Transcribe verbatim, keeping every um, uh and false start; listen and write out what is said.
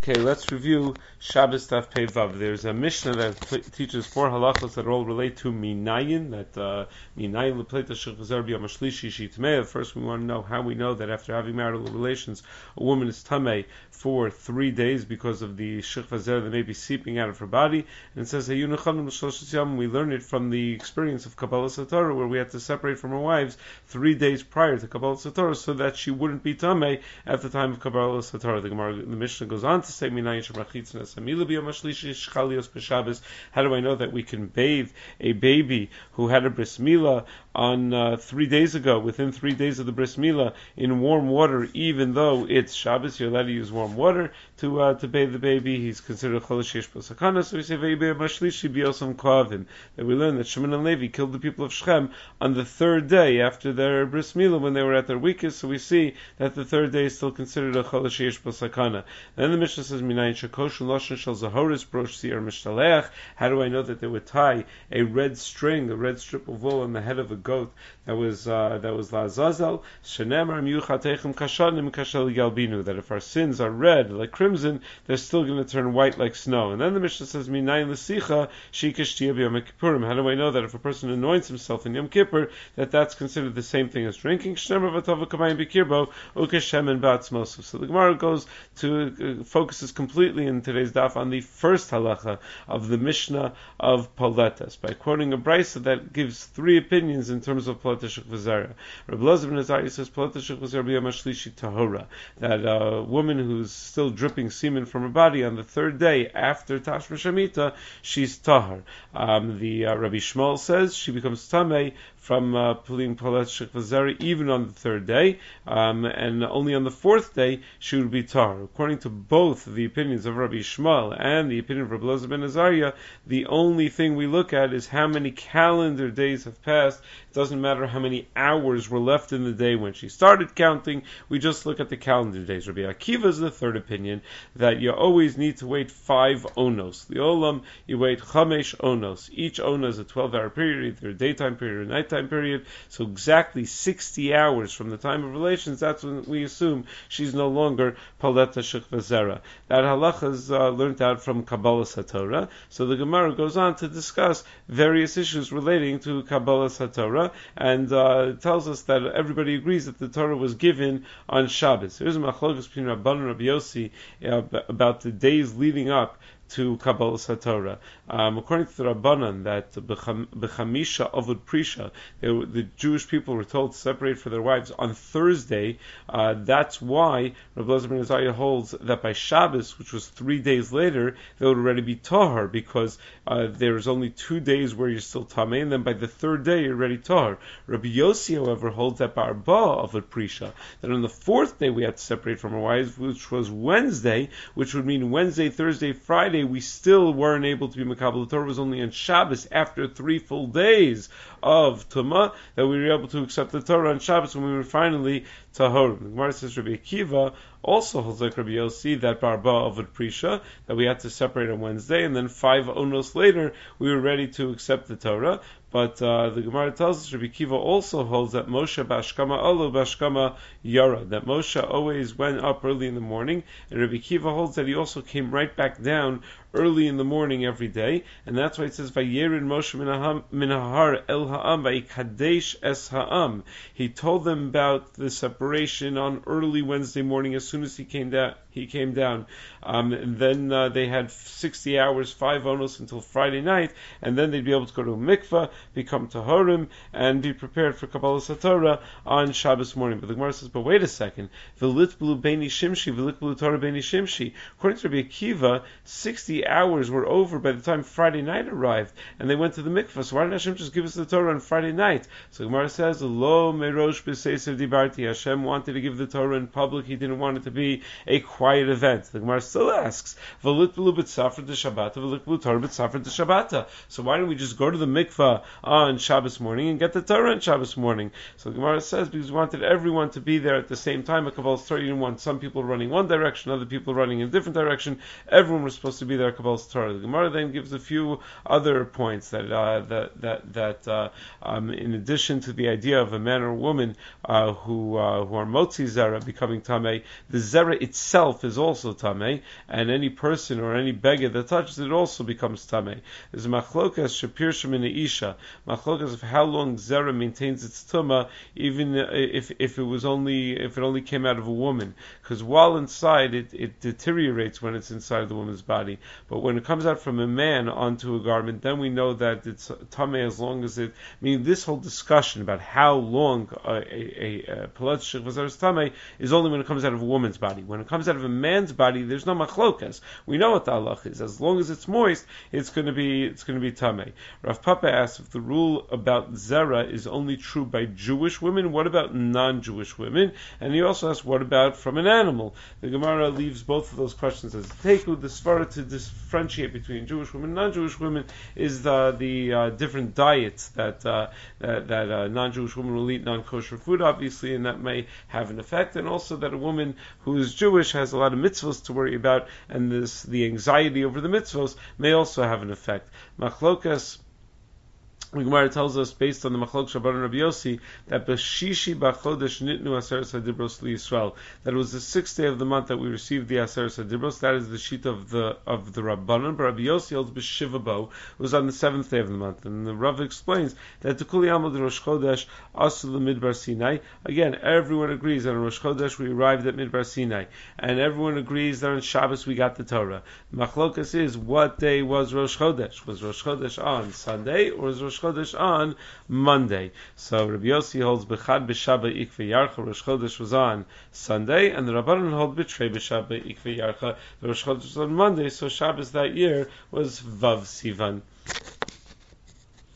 Okay, let's review Shabbos Daf Pei Vav. There's a Mishnah that t- teaches four halachos that all relate to Minayin, that uh, Minayin L'Pleita Shechazar B'Yom HaShlishi Shitmei. First, we want to know how we know that after having marital relations, a woman is Tamei for three days because of the Shechazar that may be seeping out of her body. And it says, we learn it from the experience of Kabbalah Satorah, where we had to separate from our wives three days prior to Kabbalah Satorah so that she wouldn't be Tamei at the time of Kabbalah Satorah. The Gemara, the Mishnah goes on to say, how do I know that we can bathe a baby who had a bris milah on uh, three days ago, within three days of the bris milah, in warm water, even though it's Shabbos? You're allowed to use warm water to uh, to bathe the baby. He's considered chol sheish b'sakana. So we say ve'ibei mashlishi b'yosam kavim. That we learn that Shimon and Levi killed the people of Shechem on the third day after their bris milah when they were at their weakest. So we see that the third day is still considered a chol sheish b'sakana. Then the Mishnah says, Minayin shekoshu loshen shel zahoris brosh si'er mishtaleach. How do I know that they would tie a red string, a red strip of wool on the head of a goat that was uh, that was la'azazel? Shenemar miyuchatechem kashanim kashel yalbinu. That if our sins are red like crimson, they're still going to turn white like snow. And then the Mishnah says, Minayin l'sicha shikashtia b'yom kippurim. How do I know that if a person anoints himself in Yom Kippur, that that's considered the same thing as drinking? Shenemar v'tova kamayim b'kirbo ukeshemen ba'atzmosu. So the Gemara goes to uh, focuses completely in today's daf on the first halacha of the Mishnah of Poletas by quoting a brisa that gives three opinions in terms of Poletas Shechvazara. Rabbi Elazar ben Azariah says Poletas Shechvazara b'yom hashlishi tahora, that a woman who's still dripping semen from her body on the third day after Tashma Shemitah, she's tahar. Um, the uh, Rabbi Shmuel says she becomes tamei from uh, Pulim Polet Shechvazari even on the third day, um, and only on the fourth day she would be tar. According to both the opinions of Rabbi Shmuel and the opinion of Rabbi Elazar ben Azariah, the only thing we look at is how many calendar days have passed. It doesn't matter how many hours were left in the day when she started counting, we just look at the calendar days. Rabbi Akiva is the third opinion, that you always need to wait five onos. The olam, you wait chamesh onos. Each ona is a twelve-hour period, either a daytime period or a nighttime time period, so exactly sixty hours from the time of relations, that's when we assume she's no longer Paleta Shechvazera. That halacha is uh, learned out from Kabbalah Satorah. So the Gemara goes on to discuss various issues relating to Kabbalah Satorah, and uh, tells us that everybody agrees that the Torah was given on Shabbos. Here's a machlokas between Rabban and Rabbi Yossi uh, about the days leading up to Kabbalah Satorah. Um, according to the Rabbanan, that B'chamisha Avod Prisha, they, the Jewish people were told to separate for their wives on Thursday. Uh, that's why Rabbi Elazar ben Azariah holds that by Shabbos, which was three days later, they would already be Tahar, because uh, there's only two days where you're still Tamei, and then by the third day you're already Tahar. Rabbi Yossi, however, holds that by Arba Avod Prisha, that on the fourth day we had to separate from our wives, which was Wednesday, which would mean Wednesday, Thursday, Friday, we still weren't able to be Makabel. The Torah was only on Shabbos, after three full days of Tumah, that we were able to accept the Torah on Shabbos when we were finally Tahorim. The Gemara says Rabbi Akiva also holds like Rabbi Yossi that Barba Avad Prisha, that we had to separate on Wednesday, and then five onos later we were ready to accept the Torah. But uh, the Gemara tells us Rabbi Akiva also holds that Moshe Bashkama Olo Bashkama Yara, that Moshe always went up early in the morning, and Rabbi Akiva holds that he also came right back down early in the morning every day, and that's why it says Vayerin Moshe Minahar El Ha'am Vayikadesh Es Ha'am. He told them about the separation on early Wednesday morning as soon as he came down. He came down, um, and then uh, they had sixty hours, five onos until Friday night, and then they'd be able to go to a mikveh, become tahorim, and be prepared for Kabbalah Satorah on Shabbos morning. But the Gemara says, but wait a second, v'litblu beini shimshi, v'litblu Torah beini shimshi. According to Rabbi Akiva, sixty hours were over by the time Friday night arrived, and they went to the mikveh. So why didn't Hashem just give us the Torah on Friday night? So the Gemara says, lo merosh b'seiser dibarti. Hashem wanted to give the Torah in public. He didn't want it to be a quiet event. The Gemara still asks, "V'litbelu b'tzafra d'Shabbata, v'litbelu Torah b'tzafra d'Shabbata." So why don't we just go to the mikveh on Shabbos morning and get the Torah on Shabbos morning? So the Gemara says because we wanted everyone to be there at the same time. At Kabbalah Torah, you didn't want some people running one direction, other people running in a different direction. Everyone was supposed to be there at Kabbalah Torah. The Gemara then gives a few other points that uh, that that that uh, um, in addition to the idea of a man or a woman uh, who uh, who are motzi zera becoming tamei, the zera itself itself is also tamei, and any person or any beggar that touches it also becomes tamei. There's a machlokas shapir shemin isha, machlokas of how long zera maintains its tuma, even if if it was only if it only came out of a woman, because while inside it it deteriorates when it's inside the woman's body, but when it comes out from a man onto a garment, then we know that it's tamei as long as it. I mean, this whole discussion about how long uh, a a pelot shechvazar is tamei is only when it comes out of a woman's body. When it comes out of a man's body, there's no machlokas. We know what the halach is. As long as it's moist, it's going to be it's going to be tamei. Rav Papa asks if the rule about zera is only true by Jewish women. What about non-Jewish women? And he also asks, what about from an animal? The Gemara leaves both of those questions as a teku. The svara to differentiate between Jewish women and non-Jewish women is the the uh, different diets that uh, that, that uh, non-Jewish women will eat non-kosher food, obviously, and that may have an effect, and also that a woman who is Jewish has a lot of mitzvos to worry about, and this the anxiety over the mitzvos may also have an effect. Machlokas. The Gemara tells us, based on the Machlok Shabbat and Rabbi Yossi, that B'shishi B'chodesh Nitnu Aseres HaDibros LiYisrael, that it was the sixth day of the month that we received the Aseres HaDibros. That is the sheet of the of the Rabbanon. But Rabbi Yossi holds B'Shiva Bo, it was on the seventh day of the month. And the Rav explains that to Kuli Amud Rosh Chodesh Asul Midbar Sinai. Again, everyone agrees that on Rosh Chodesh we arrived at Midbar Sinai, and everyone agrees that on Shabbos we got the Torah. Machlokas is, what day was Rosh Chodesh? Was Rosh Chodesh on Sunday, or was Rosh Chodesh on Monday? So Rabbi Yossi holds Bechad B'Shabbat Ikve Yarcha. Rosh Chodesh was on Sunday, and the Rabbanon hold B'Trei B'Shabbat Ikve Yarcha. The Rosh Chodesh was on Monday, so Shabbos that year was Vav Sivan.